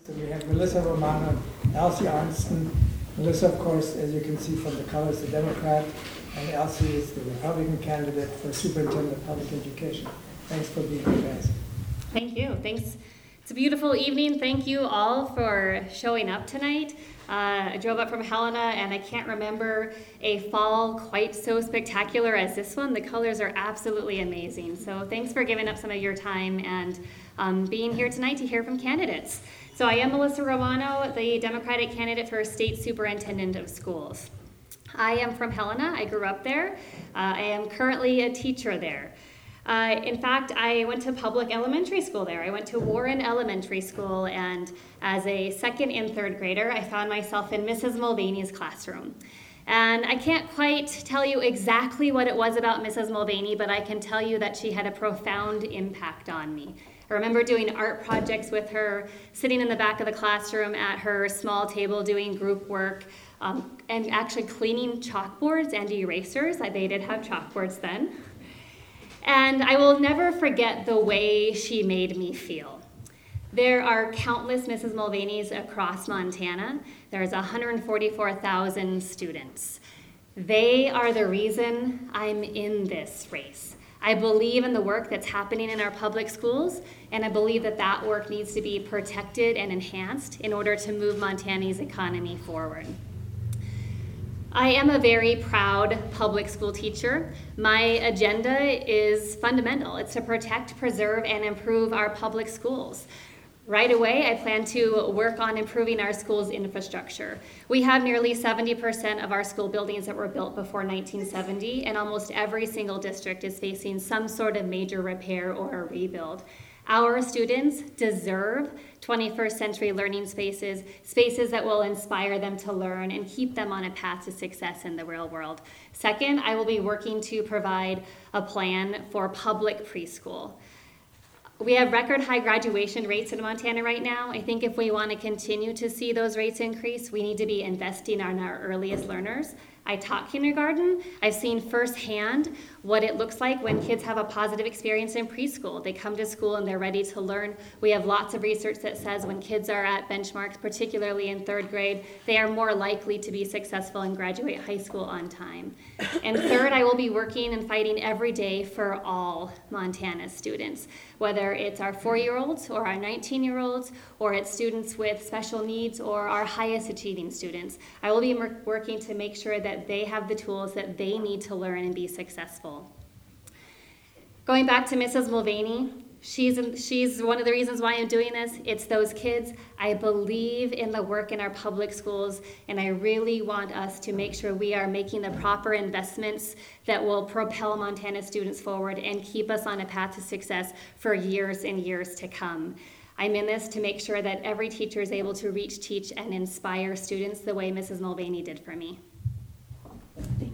So we have Melissa Romano, Elsie Arntzen. Melissa, of course, as you can see from the colors, the Democrat, and Elsie is the Republican candidate for Superintendent of Public Education. Thanks for being here, guys. Thank you. Thanks. It's a beautiful evening. Thank you all for showing up tonight. I drove up from Helena, and I can't remember a fall quite so spectacular as this one. The colors are absolutely amazing. So thanks for giving up some of your time and being here tonight to hear from candidates. So I am Melissa Romano, the Democratic candidate for State Superintendent of Schools. I am from Helena. I grew up there. I am currently a teacher there. In fact, I went to public elementary school there. I went to Warren Elementary School, and as a second and third grader, I found myself in Mrs. Mulvaney's classroom. And I can't quite tell you exactly what it was about Mrs. Mulvaney, but I can tell you that she had a profound impact on me. I remember doing art projects with her, sitting in the back of the classroom at her small table doing group work, and actually cleaning chalkboards and erasers. They did have chalkboards then. And I will never forget the way she made me feel. There are countless Mrs. Mulvaneys across Montana. There's 144,000 students. They are the reason I'm in this race. I believe in the work that's happening in our public schools, and I believe that that work needs to be protected and enhanced in order to move Montana's economy forward. I am a very proud public school teacher. My agenda is fundamental. It's to protect, preserve, and improve our public schools. Right away, I plan to work on improving our schools' infrastructure. We have nearly 70% of our school buildings that were built before 1970, and almost every single district is facing some sort of major repair or a rebuild. Our students deserve 21st century learning spaces, spaces that will inspire them to learn and keep them on a path to success in the real world. Second, I will be working to provide a plan for public preschool. We have record high graduation rates in Montana right now. I think if we want to continue to see those rates increase, we need to be investing in our earliest learners. I taught kindergarten. I've seen firsthand what it looks like when kids have a positive experience in preschool. They come to school and they're ready to learn. We have lots of research that says when kids are at benchmarks, particularly in third grade, they are more likely to be successful and graduate high school on time. And third, I will be working and fighting every day for all Montana students, whether it's our 4-year-olds or our 19-year-olds, or it's students with special needs or our highest achieving students. I will be working to make sure that they have the tools that they need to learn and be successful. Going back to Mrs. Mulvaney, she's one of the reasons why I'm doing this. It's those kids. I believe in the work in our public schools, and I really want us to make sure we are making the proper investments that will propel Montana students forward and keep us on a path to success for years and years to come. I'm in this to make sure that every teacher is able to reach, teach, and inspire students the way Mrs. Mulvaney did for me. Thank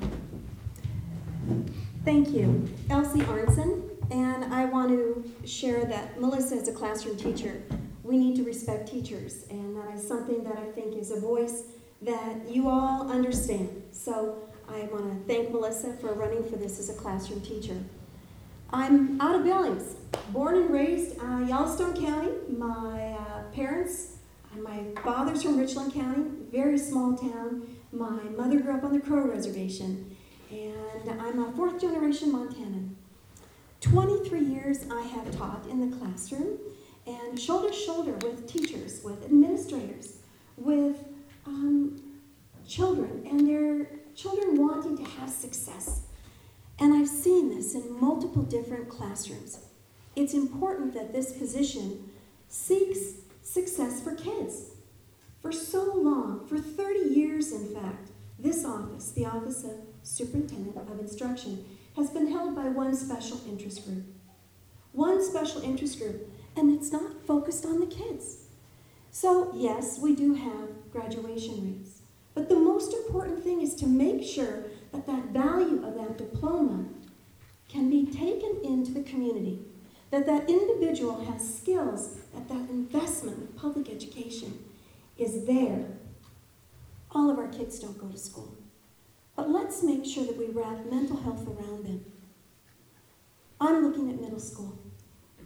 you. Thank you. Elsie Arntzen, and I want to share that Melissa is a classroom teacher. We need to respect teachers, and that is something that I think is a voice that you all understand. So I want to thank Melissa for running for this as a classroom teacher. I'm out of Billings, born and raised Yellowstone County. My parents, my father's from Richland County, very small town. My mother grew up on the Crow Reservation, and I'm a fourth generation Montanan. 23 years I have taught in the classroom, and shoulder to shoulder with teachers, with administrators, with children, and their children wanting to have success. And I've seen this in multiple different classrooms. It's important that this position seeks success for kids. For so long, for 30 years in fact, this office, the Office of Superintendent of Instruction, has been held by one special interest group. One special interest group, and it's not focused on the kids. So yes, we do have graduation rates, but the most important thing is to make sure that that value of that diploma can be taken into the community, that that individual has skills, that that investment in public education is there. All of our kids don't go to school, but let's make sure that we wrap mental health around them. I'm looking at middle school,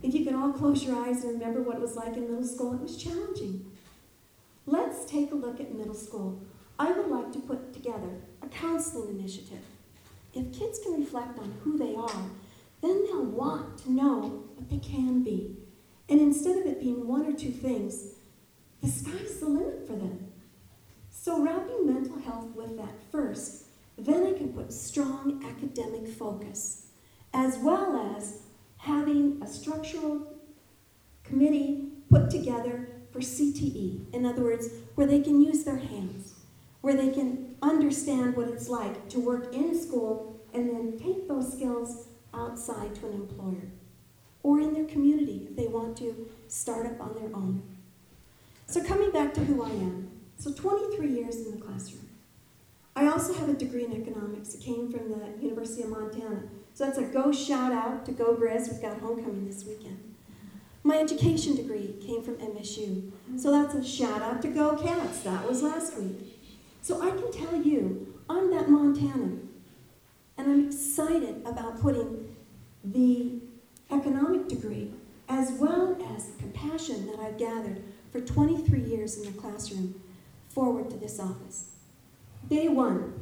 If you can all close your eyes and remember what it was like in middle school, it was challenging. Let's take a look at middle school. I would like to put together a counseling initiative. If kids can reflect on who they are, then they'll want to know what they can be. And instead of it being one or two things, the sky's the limit for them. So wrapping mental health with that first, then I can put strong academic focus, as well as having a structural committee put together for CTE. In other words, where they can use their hands, where they can understand what it's like to work in school and then take those skills outside to an employer or in their community if they want to start up on their own. So coming back to who I am, so 23 years in the classroom. I also have a degree in economics. It came from the University of Montana. So that's a go shout out to Go Grizz. We've got homecoming this weekend. My education degree came from MSU. So that's a shout out to Go Cats. That was last week. So I can tell you, I'm that Montanan. And I'm excited about putting the economic degree as well as the compassion that I've gathered for 23 years in the classroom forward to this office. Day one,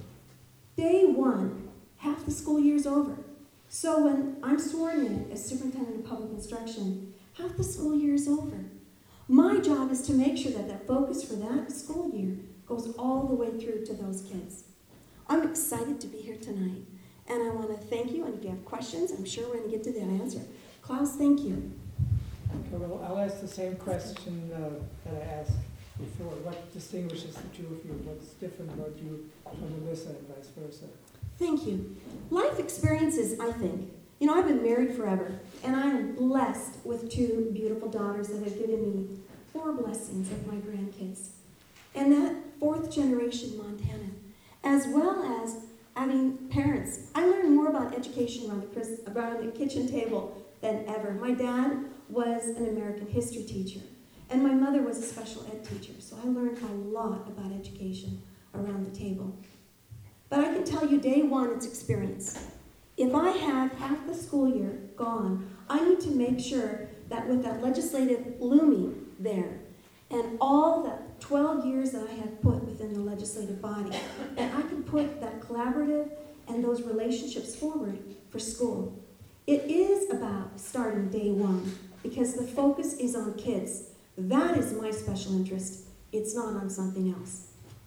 half the school year's over. So when I'm sworn in as superintendent of public instruction, half the school year is over. My job is to make sure that that focus for that school year goes all the way through to those kids. I'm excited to be here tonight, and I want to thank you, and if you have questions, I'm sure we're going to get to that answer. Klaus, thank you. Okay, well, I'll ask the same question that I asked before. What distinguishes the two of you? What's different about you from Melissa and vice versa? Thank you. Life experiences, I think. You know, I've been married forever, and I am blessed with two beautiful daughters that have given me 4 blessings of my grandkids. And that 4th generation Montanan, as well as having parents. I learned more about education around the kitchen table than ever. My dad was an American history teacher, and my mother was a special ed teacher, so I learned a lot about education around the table. But I can tell you, day one, it's experience. If I have half the school year gone, I need to make sure that with that legislative looming there, and all the 12 years that I have put within the legislative body, that I can put that collaborative and those relationships forward for school. It is about starting day one, because the focus is on kids. That is my special interest. It's not on something else.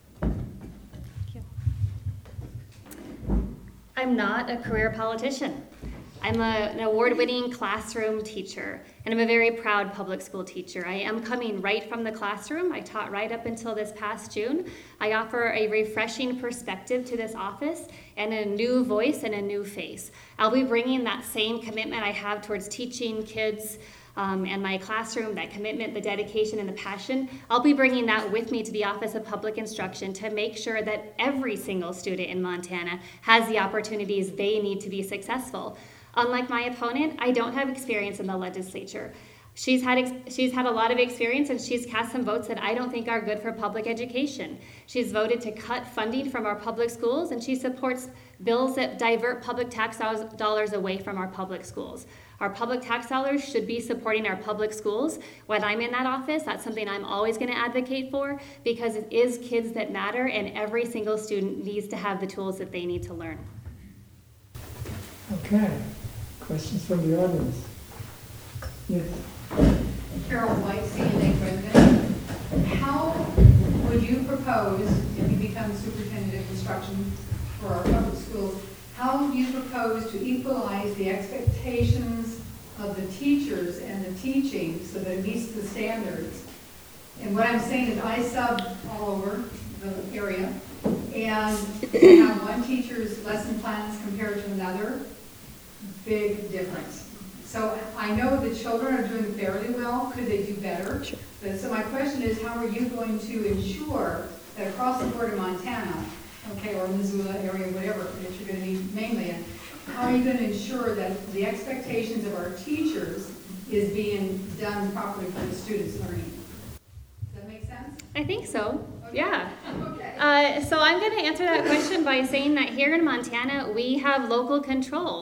I'm not a career politician. I'm an award-winning classroom teacher, and I'm a very proud public school teacher. I am coming right from the classroom. I taught right up until this past June. I offer a refreshing perspective to this office and a new voice and a new face. I'll be bringing that same commitment I have towards teaching kids and my classroom, that commitment, the dedication, and the passion. I'll be bringing that with me to the Office of Public Instruction to make sure that every single student in Montana has the opportunities they need to be successful. Unlike my opponent, I don't have experience in the legislature. She's had a lot of experience, and she's cast some votes that I don't think are good for public education. She's voted to cut funding from our public schools, and she supports bills that divert public tax dollars away from our public schools. Our public tax dollars should be supporting our public schools. When I'm in that office, that's something I'm always going to advocate for, because it is kids that matter, and every single student needs to have the tools that they need to learn. Okay. Questions from the audience? Yes. Carol White, CNA president. How would you propose, if you become superintendent of instruction for our public schools, how do you propose to equalize the expectations of the teachers and the teaching so that it meets the standards? And what I'm saying is I sub all over the area, and we have one teacher's lesson plans compared to another. Big difference. So I know the children are doing fairly well. Could they do better? Sure. So my question is, how are you going to ensure that across the board in Montana, okay, or Missoula area, whatever that you're going to be mainly in, how are you going to ensure that the expectations of our teachers is being done properly for the students' learning? Does that make sense? I think so. Okay. Yeah. Okay. So I'm going to answer that question by saying that here in Montana, we have local control.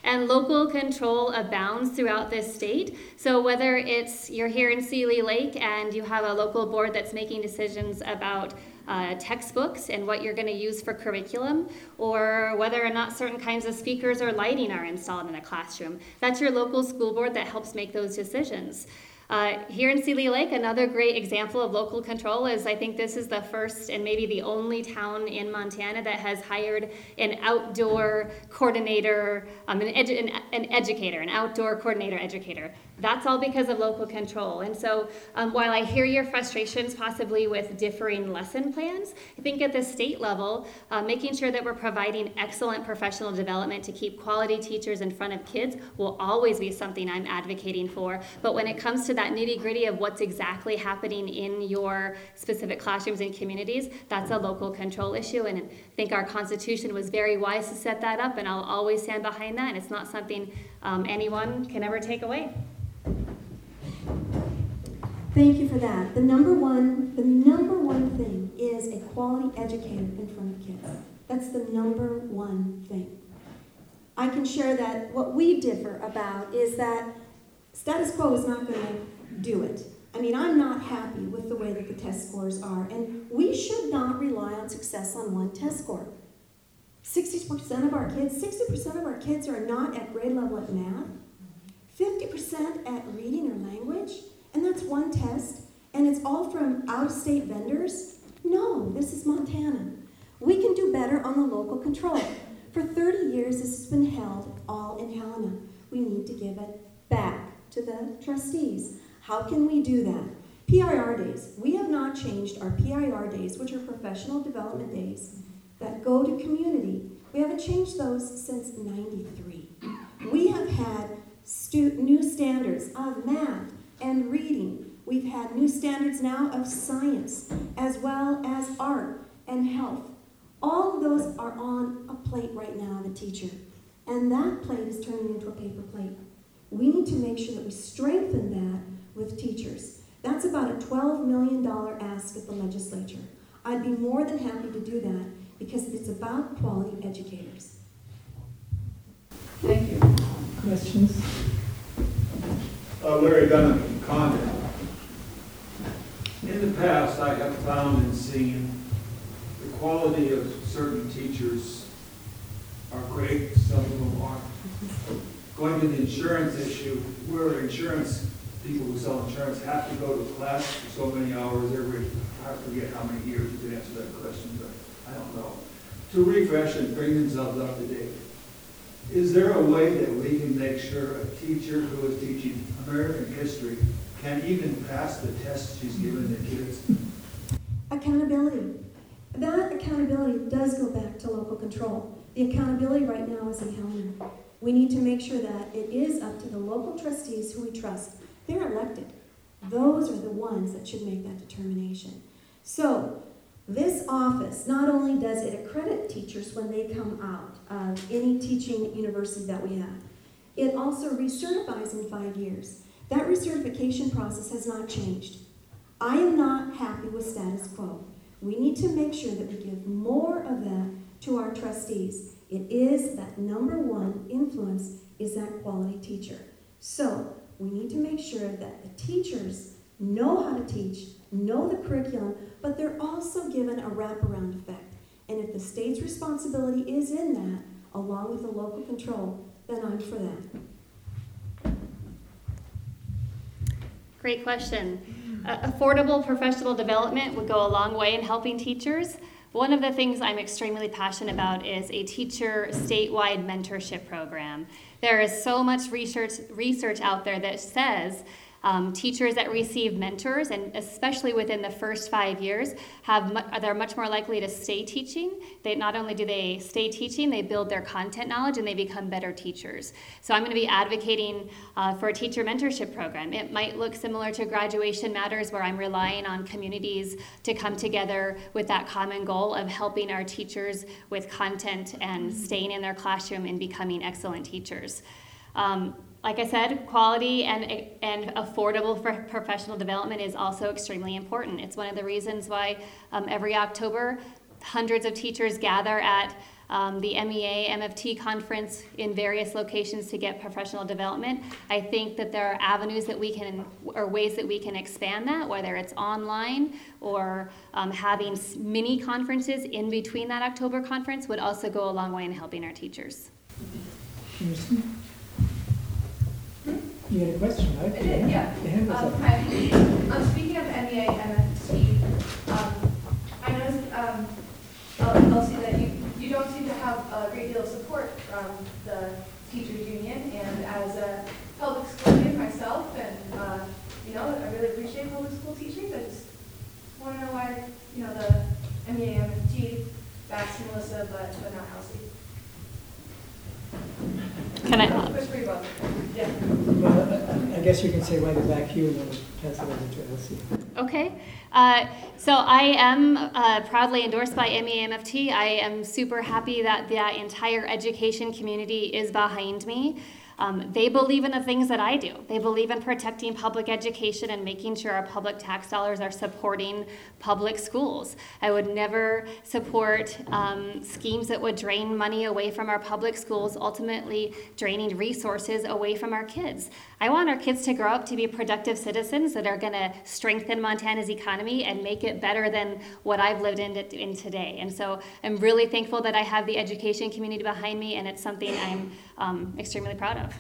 And local control abounds throughout this state. So whether it's you're here in Seeley Lake and you have a local board that's making decisions about textbooks and what you're going to use for curriculum, or whether or not certain kinds of speakers or lighting are installed in a classroom, that's your local school board that helps make those decisions. Here in Seeley Lake, another great example of local control is I think this is the first and maybe the only town in Montana that has hired an outdoor coordinator, an educator, an outdoor coordinator educator. That's all because of local control. And so while I hear your frustrations possibly with differing lesson plans, I think at the state level, making sure that we're providing excellent professional development to keep quality teachers in front of kids will always be something I'm advocating for. But when it comes to that nitty-gritty of what's exactly happening in your specific classrooms and communities, that's a local control issue, and I think our Constitution was very wise to set that up, and I'll always stand behind that, and it's not something anyone can ever take away. Thank you for that. The number one thing is a quality educator in front of kids. That's the number one thing. I can share that what we differ about is that status quo is not going to do it. I mean, I'm not happy with the way that the test scores are, and we should not rely on success on one test score. 60% of our kids are not at grade level at math, 50% at reading or language, and that's one test, and it's all from out-of-state vendors. No, this is Montana. We can do better on the local control. For 30 years, this has been held all in Helena. We need to give it back to the trustees. How can we do that? PIR days. We have not changed our PIR days, which are professional development days that go to community. We haven't changed those since '93. We have had new standards of math and reading. We've had new standards now of science, as well as art and health. All of those are on a plate right now of a teacher, and that plate is turning into a paper plate. We need to make sure that we strengthen that with teachers. That's about a $12 million ask at the legislature. I'd be more than happy to do that because it's about quality educators. Thank you. Questions? Larry Dunham from Condon. In the past, I have found and seen the quality of certain teachers are great, some of them aren't. Going to the insurance issue, where insurance people who sell insurance have to go to class for so many hours every, I forget how many years you can answer that question, but I don't know, to refresh and bring themselves up to date. Is there a way that we can make sure a teacher who is teaching American history can even pass the test she's given the kids? Accountability. That accountability does go back to local control. The accountability right now is in Helena. We need to make sure that it is up to the local trustees who we trust. They're elected. Those are the ones that should make that determination. So, this office not only does it accredit teachers when they come out of any teaching university that we have, it also recertifies in 5 years. That recertification process has not changed. I am not happy with status quo. We need to make sure that we give more of that to our trustees. It is that number one influence is that quality teacher. So we need to make sure that the teachers know how to teach, know the curriculum, but they're also given a wraparound effect. And if the state's responsibility is in that, along with the local control, then I'm for that. Great question. Affordable professional development would go a long way in helping teachers. One of the things I'm extremely passionate about is a teacher statewide mentorship program. There is so much research out there that says teachers that receive mentors, and especially within the first 5 years, they're much more likely to stay teaching. They not only do they stay teaching, they build their content knowledge and they become better teachers. So I'm going to be advocating for a teacher mentorship program. It might look similar to Graduation Matters, where I'm relying on communities to come together with that common goal of helping our teachers with content and staying in their classroom and becoming excellent teachers. Like I said, quality and affordable for professional development is also extremely important. It's one of the reasons why every October, hundreds of teachers gather at the MEA MFT conference in various locations to get professional development. I think that there are avenues that we can, or ways that we can expand that, whether it's online or having mini conferences in between that October conference would also go a long way in helping our teachers. Kirsten? You had a question, right? I did, yeah. The hand was up. Hi. Speaking of MEA MFT, I noticed, Elsie, that you don't seem to have a great deal of support from the teachers union, and as a public school kid myself, and I really appreciate public school teaching. I just want to know why the MEA MFT backs Melissa but not Elsie. Can I? Push for you both. Yeah. Well, I guess you can say why they back you and then pass it over to Elsie. Okay. So I am proudly endorsed by MEA-MFT. I am super happy that the entire education community is behind me. They believe in the things that I do. They believe in protecting public education and making sure our public tax dollars are supporting public schools. I would never support schemes that would drain money away from our public schools, ultimately draining resources away from our kids. I want our kids to grow up to be productive citizens that are going to strengthen Montana's economy and make it better than what I've lived in today. And so I'm really thankful that I have the education community behind me, and it's something I'm extremely proud of.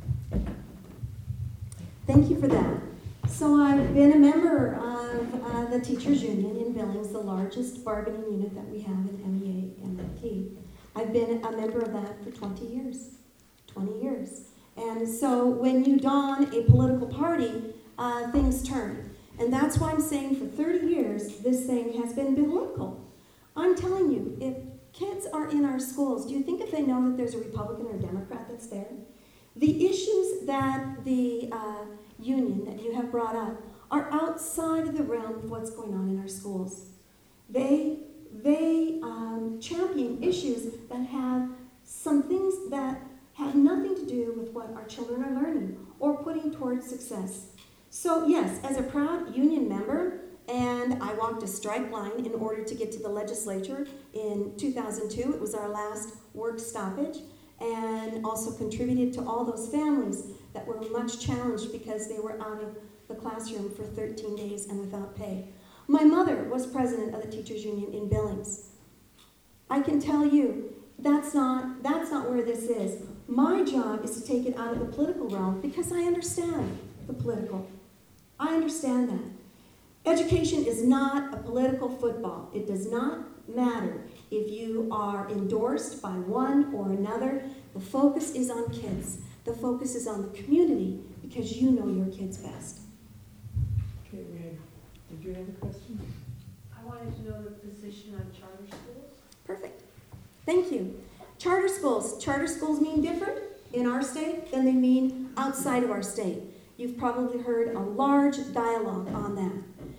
Thank you for that. So I've been a member of the Teachers Union in Billings, the largest bargaining unit that we have in MEA-MFT. I've been a member of that for 20 years. 20 years. And so when you don a political party, things turn. And that's why I'm saying for 30 years, this thing has been political. I'm telling you, if kids are in our schools, do you think if they know that there's a Republican or Democrat that's there? The issues that the union that you have brought up are outside of the realm of what's going on in our schools. They champion issues that have some things that have nothing to do with what our children are learning or putting towards success. So yes, as a proud union member, and I walked a strike line in order to get to the legislature in 2002. It was our last work stoppage, and also contributed to all those families that were much challenged because they were out of the classroom for 13 days and without pay. My mother was president of the teachers union in Billings. I can tell you, that's not where this is. My job is to take it out of the political realm because I understand the political. I understand that. Education is not a political football. It does not matter if you are endorsed by one or another. The focus is on kids. The focus is on the community because you know your kids best. Okay, did you have a question? I wanted to know the position on charter schools. Perfect. Thank you. Charter schools. Charter schools mean different in our state than they mean outside of our state. You've probably heard a large dialogue on that.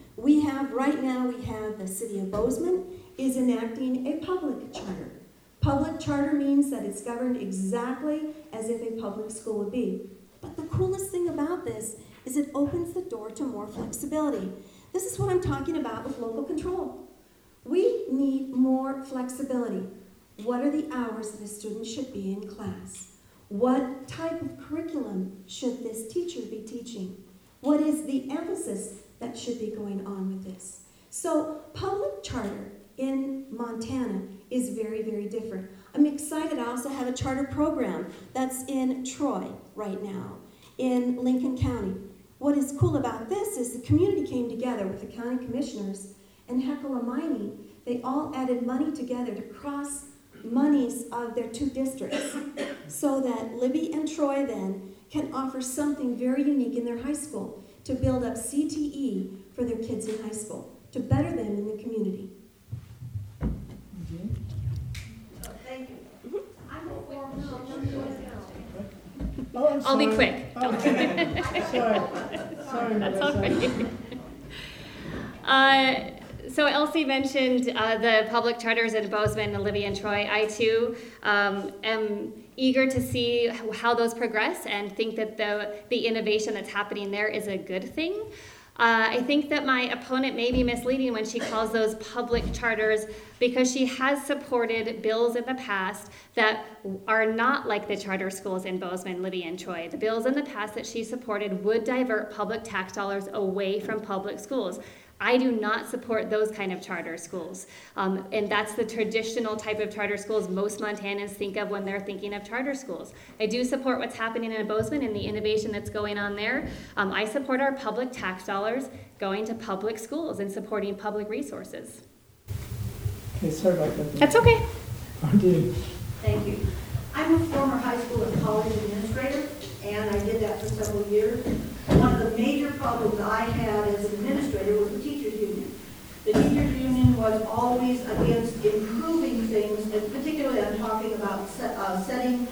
Right now we have the city of Bozeman is enacting a public charter. Public charter means that it's governed exactly as if a public school would be. But the coolest thing about this is it opens the door to more flexibility. This is what I'm talking about with local control. We need more flexibility. What are the hours that a student should be in class? What type of curriculum should this teacher be teaching? What is the emphasis that should be going on with this? So public charter in Montana is very, very different. I'm excited. I also have a charter program that's in Troy right now, in Lincoln County. What is cool about this is the community came together with the county commissioners and Hecla Mining. They all added money together to cross monies of their two districts so that Libby and Troy then can offer something very unique in their high school to build up CTE for their kids in high school, to better them in the community. Thank you. I'm a former Oh, I'm I'll be sorry. quick. Sorry, That's all Melissa. right. So Elsie mentioned the public charters in Bozeman, Olivia, and Troy. I too am eager to see how those progress and think that the innovation that's happening there is a good thing. I think that my opponent may be misleading when she calls those public charters, because she has supported bills in the past that are not like the charter schools in Bozeman, Lydia, and Troy. The bills in the past that she supported would divert public tax dollars away from public schools. I do not support those kind of charter schools. And that's the traditional type of charter schools most Montanans think of when they're thinking of charter schools. I do support what's happening in Bozeman and the innovation that's going on there. I support our public tax dollars going to public schools and supporting public resources. Okay, sorry about that. That's okay. Ardeen. Thank you. I'm a former high school and college administrator, and I did that for several years. One of the major problems I had as an administrator was the teachers' union. The teachers' union was always against improving things, and particularly I'm talking about setting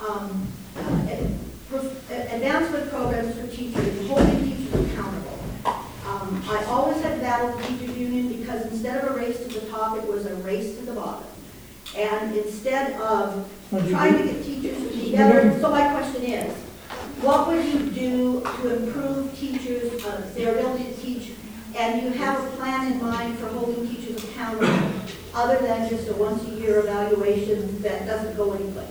advancement programs for teachers and holding teachers accountable. I always had battled the teachers' union because instead of a race to the top, it was a race to the bottom. And instead of trying to get teachers together, so my question is, what would you do to improve teachers, their ability to teach, and you have a plan in mind for holding teachers accountable, other than just a once-a-year evaluation that doesn't go anyplace?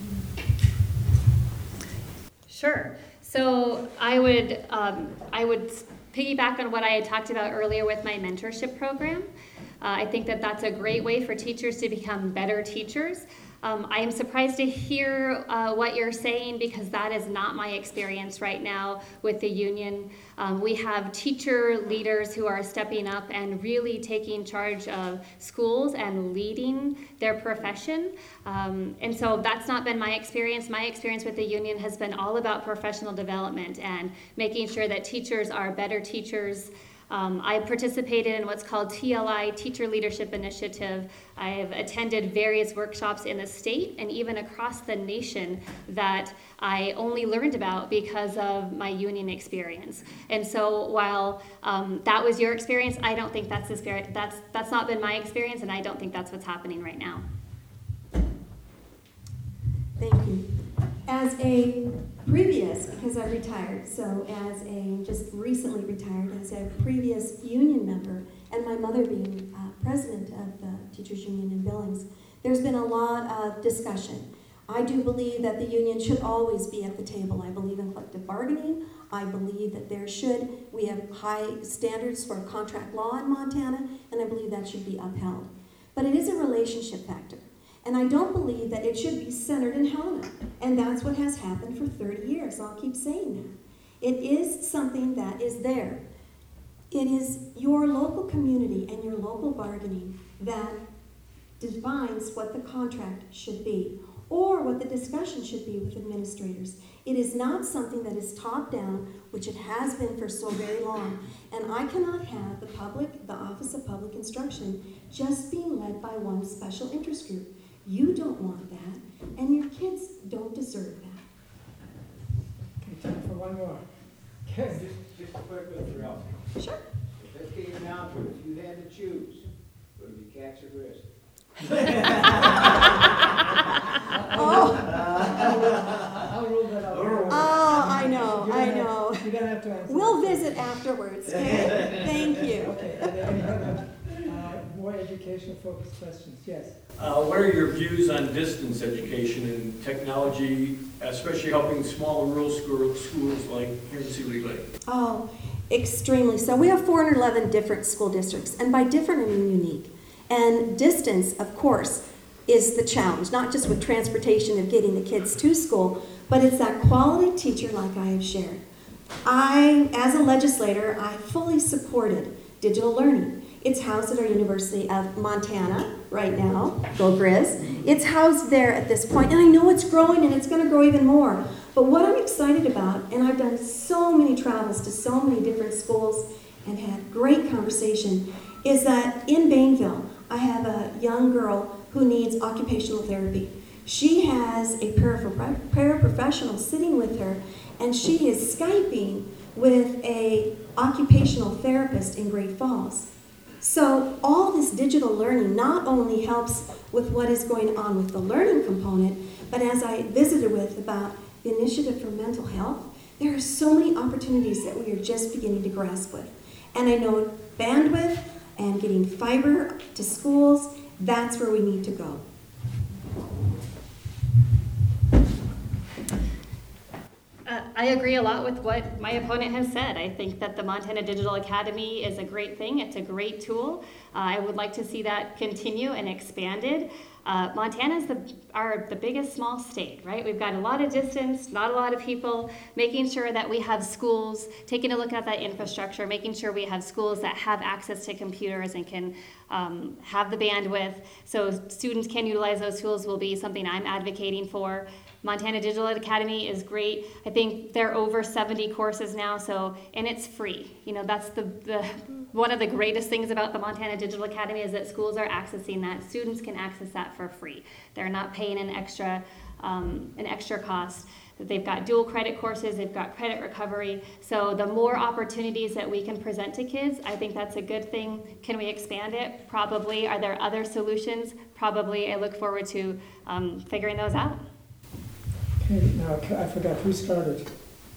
Sure. So I would piggyback on what I had talked about earlier with my mentorship program. I think that that's a great way for teachers to become better teachers. I am surprised to hear what you're saying, because that is not my experience right now with the union. We have teacher leaders who are stepping up and really taking charge of schools and leading their profession. And so that's not been my experience. My experience with the union has been all about professional development and making sure that teachers are better teachers. I participated in what's called TLI, Teacher Leadership Initiative. I have attended various workshops in the state and even across the nation that I only learned about because of my union experience. And so while that was your experience, I don't think that's that's not been my experience, and I don't think that's what's happening right now. Thank you. As a previous, because I retired, so as a just recently retired, as a previous union member, and my mother being president of the teachers union in Billings, there's been a lot of discussion. I do believe that the union should always be at the table. I believe in collective bargaining. I believe that we have high standards for contract law in Montana, and I believe that should be upheld. But it is a relationship factor. And I don't believe that it should be centered in Helena. And that's what has happened for 30 years. I'll keep saying that. It is something that is there. It is your local community and your local bargaining that defines what the contract should be, or what the discussion should be with administrators. It is not something that is top down, which it has been for so very long. And I cannot have the Office of Public Instruction just being led by one special interest group. You don't want that, and your kids don't deserve that. Okay, time for one more. Okay. Just a quick one for Elsie. Sure. If it came down to it, if you had to choose, would it be cats or grizzlies? I'll rule that out. Oh, I know. You're going to have to answer. We'll visit afterwards, okay? Thank you. Okay, are there any other more education-focused questions? Yes. What are your views on distance education and technology, especially helping small rural schools like here in Seeley Lake? Oh, extremely so. We have 411 different school districts, and by different I mean unique. And distance, of course, is the challenge, not just with transportation of getting the kids to school, but it's that quality teacher like I have shared. As a legislator, I fully supported digital learning. It's housed at our University of Montana right now, go Grizz. It's housed there at this point, and I know it's growing and it's going to grow even more. But what I'm excited about, and I've done so many travels to so many different schools and had great conversation, is that in Bainville, I have a young girl who needs occupational therapy. She has a paraprofessional sitting with her, and she is Skyping with an occupational therapist in Great Falls. So all this digital learning not only helps with what is going on with the learning component, but as I visited with about the Initiative for Mental Health, there are so many opportunities that we are just beginning to grasp with. And I know bandwidth and getting fiber to schools, that's where we need to go. I agree a lot with what my opponent has said. I think that the Montana Digital Academy is a great thing. It's a great tool. I would like to see that continue and expanded. Montana is the biggest small state, right? We've got a lot of distance, not a lot of people, making sure that we have schools, taking a look at that infrastructure, making sure we have schools that have access to computers and can have the bandwidth so students can utilize those tools will be something I'm advocating for. Montana Digital Academy is great. I think there are over 70 courses now, and it's free. You know, that's the one of the greatest things about the Montana Digital Academy is that schools are accessing that. Students can access that for free. They're not paying an extra cost. They've got dual credit courses, they've got credit recovery. So the more opportunities that we can present to kids, I think that's a good thing. Can we expand it? Probably. Are there other solutions? Probably. I look forward to figuring those out. Okay, now I forgot who started.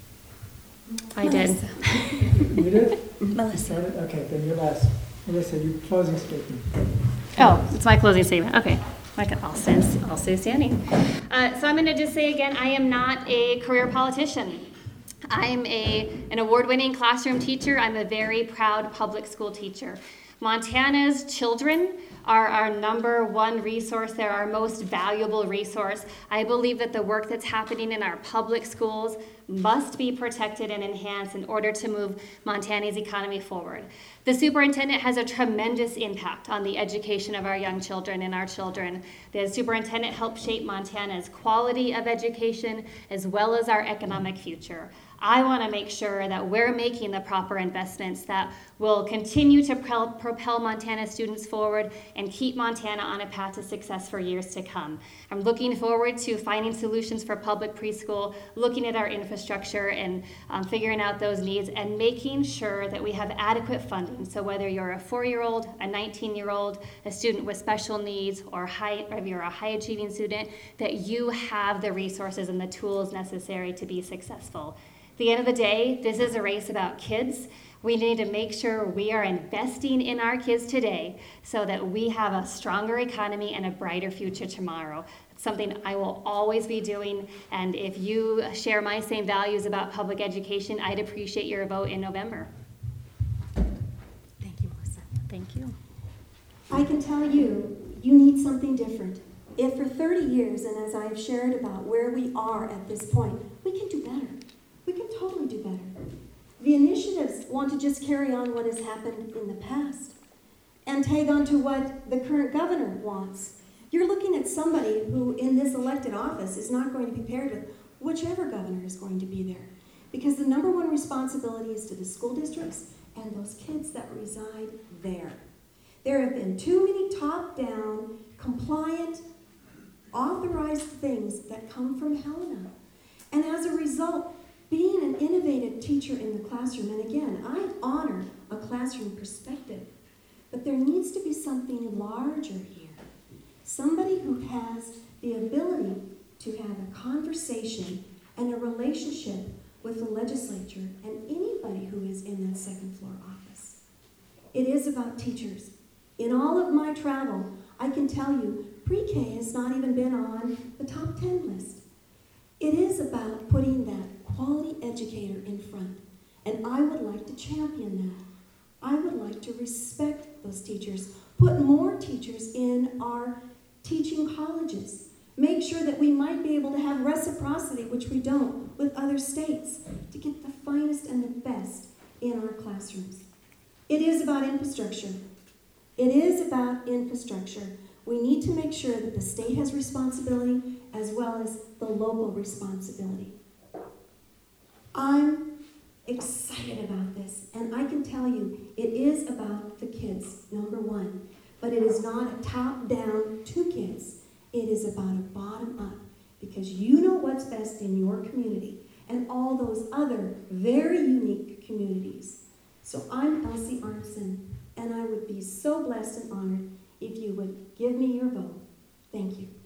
I did. You did? Melissa. Started? Okay, then you're last. Melissa, your closing statement. Oh, it's my closing statement. Okay. I'll stay standing. So I'm going to just say again, I am not a career politician. I'm an award-winning classroom teacher. I'm a very proud public school teacher. Montana's children are our number one resource. They're our most valuable resource. I believe that the work that's happening in our public schools must be protected and enhanced in order to move Montana's economy forward. The superintendent has a tremendous impact on the education of our young children and our children. The superintendent helped shape Montana's quality of education as well as our economic future. I want to make sure that we're making the proper investments that will continue to propel Montana students forward and keep Montana on a path to success for years to come. I'm looking forward to finding solutions for public preschool, looking at our infrastructure and figuring out those needs and making sure that we have adequate funding. So whether you're a 4-year-old, a 19-year-old, a student with special needs, or if you're a high-achieving student, that you have the resources and the tools necessary to be successful. At the end of the day, this is a race about kids. We need to make sure we are investing in our kids today so that we have a stronger economy and a brighter future tomorrow. It's something I will always be doing, and if you share my same values about public education, I'd appreciate your vote in November. Thank you, Melissa. Thank you. I can tell you, you need something different. If for 30 years, and as I've shared about where we are at this point, we can do better. We can totally do better. The initiatives want to just carry on what has happened in the past and tag on to what the current governor wants. You're looking at somebody who in this elected office is not going to be paired with whichever governor is going to be there, because the number one responsibility is to the school districts and those kids that reside there. There have been too many top-down, compliant, authorized things that come from Helena. And as a result, being an innovative teacher in the classroom, and again, I honor a classroom perspective, but there needs to be something larger here. Somebody who has the ability to have a conversation and a relationship with the legislature and anybody who is in that second floor office. It is about teachers. In all of my travel, I can tell you, pre-K has not even been on the top 10 list. It is about putting that quality educator in front, and I would like to champion that. I would like to respect those teachers, put more teachers in our teaching colleges, make sure that we might be able to have reciprocity, which we don't, with other states, to get the finest and the best in our classrooms. It is about infrastructure. It is about infrastructure. We need to make sure that the state has responsibility as well as the local responsibility. I'm excited about this, and I can tell you it is about the kids, number one, but it is not a top-down to kids. It is about a bottom-up, because you know what's best in your community and all those other very unique communities. So I'm Elsie Arntzen, and I would be so blessed and honored if you would give me your vote. Thank you.